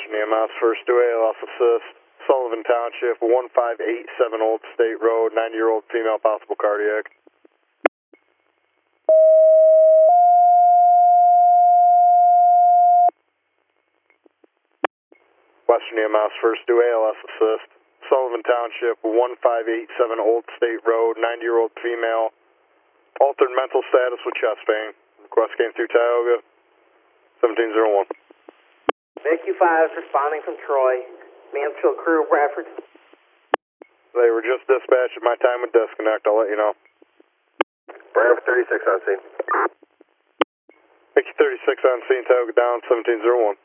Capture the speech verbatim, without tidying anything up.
Western E M S, first to A L S assist, Sullivan Township, one five eight seven Old State Road, ninety-year-old female, possible cardiac. Western E M S, first to A L S assist, Sullivan Township, one five eight seven Old State Road, ninety-year-old female, altered mental status with chest pain. Request came through Tioga, seventeen oh one. M Q five is responding from Troy. Mansfield crew, Bradford. They were just dispatched at my time with disconnect, I'll let you know. Bradford thirty-six on scene. M Q thirty-six on scene, Tioga down, seventeen oh one.